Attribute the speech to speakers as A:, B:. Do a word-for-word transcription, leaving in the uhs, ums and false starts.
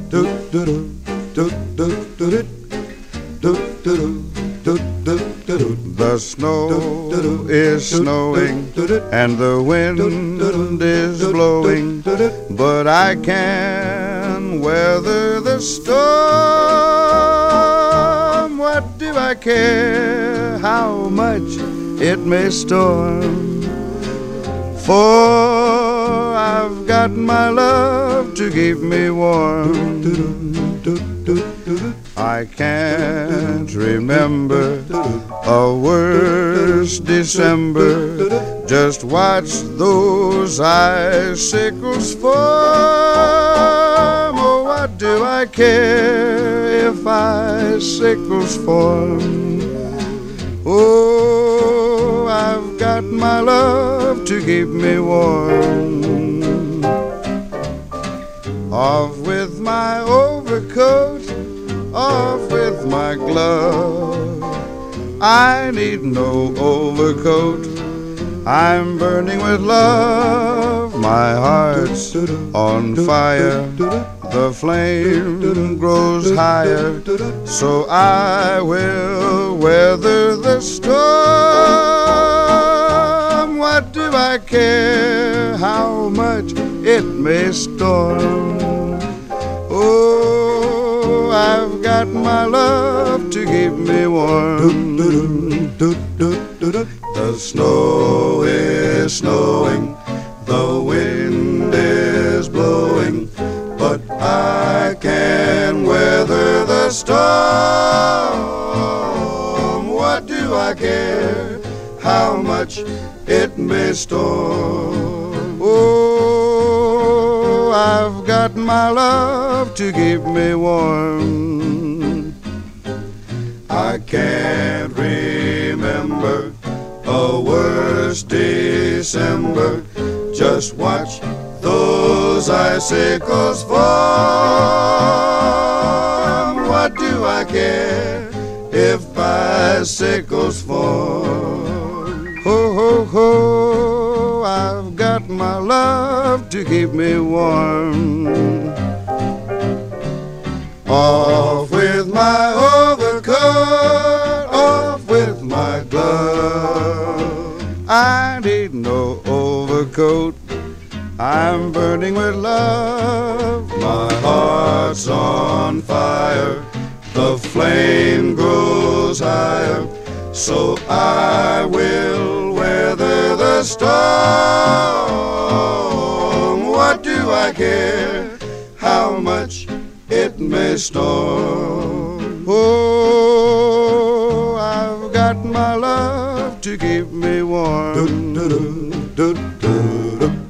A: do do do do do do do do do do do. The snow is snowing and the wind is blowing, but I can weather the storm. What do I care how much it may storm? For I've got my love to keep me warm. I can't remember a worse December. Just watch those icicles form. Oh, what do I care if icicles form? Oh, I've got my love to keep me warm. Off with my overcoat, off with my glove. I need no overcoat, I'm burning with love. My heart's on fire, the flame grows higher, so I will weather the storm. What do I care how much it may storm? Oh, I've got my love to keep me warm. The snow is snowing, the wind is blowing, but I can weather the storm. What do I care how much it may storm? Oh, I've got my love to keep me warm. I can't remember a worse December. Just watch those icicles form. What do I care if icicles form? Ho, ho, ho, I've got my love to keep me warm. Off with my overcoat, off with my glove. I need no overcoat, I'm burning with love. My heart's on fire, the flame grows higher, so I will weather the storm. What do I care how much it may storm? Oh, I've got my love to keep me warm. Do, do, do, do, do.